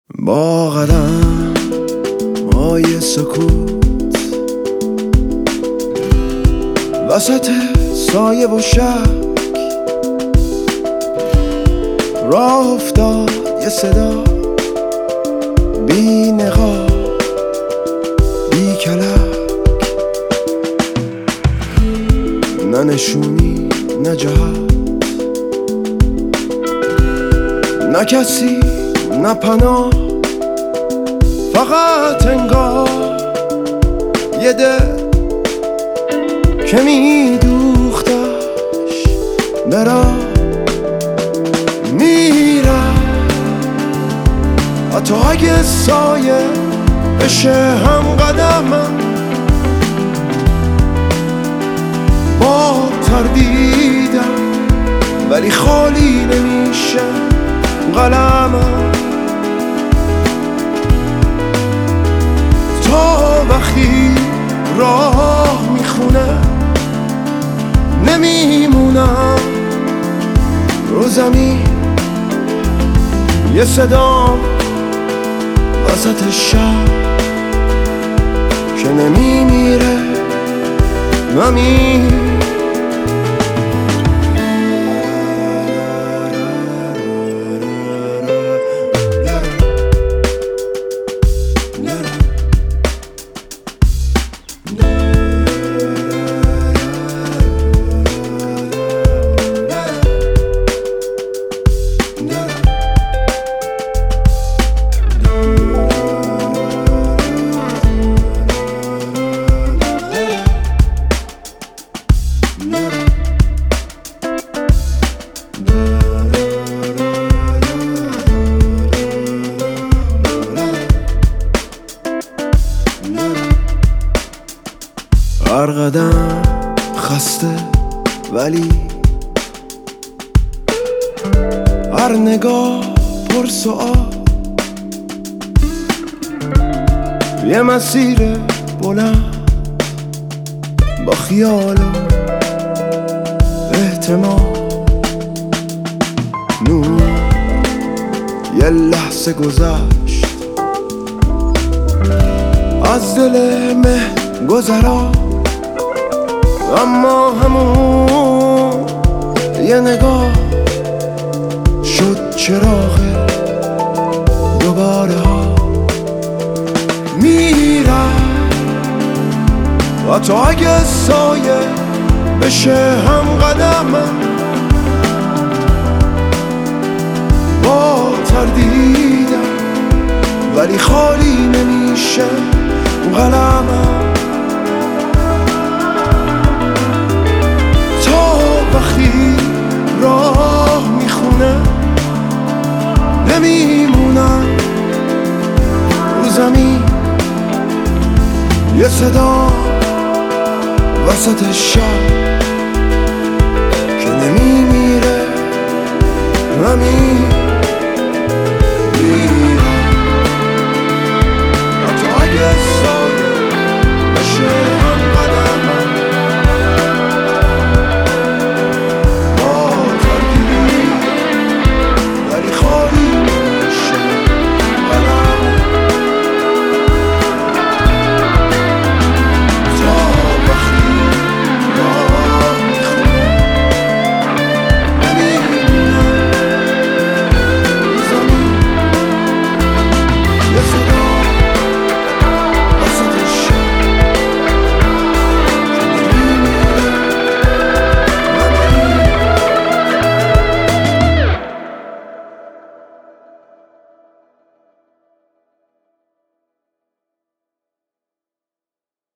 با قدم های سکوت وسط سایه و شک راه افتاد یه صدا بی نقاب بی کلک، نه نشونی نه جهت، نه کسی نه پناه، فقط انگار یه دل که میدوختش برا میرم، حتی اگه سایه بشه هم قدمم، با تردیدم ولی خالی نمیشه قلمم، تا وقتی راه میخونه نمیمونم رو زمین، یه صدا وسط شب که نمیمیره همین. هر قدم خسته ولی هر نگاه پر سؤال، یه مسیر بلند با خیال و احتمال، نور یه لحظه گذشت از دل مه گذرا، اما همون یه نگاه شد چراغ دوباره ها، میرم حتی اگه سایه بشه هم قدمم، با تردیدم ولی خالی نمیشه قلمم، وقتی راه میخونه نمیمونم رو زمین، یه صدا وسط شب که نمیمیره همین.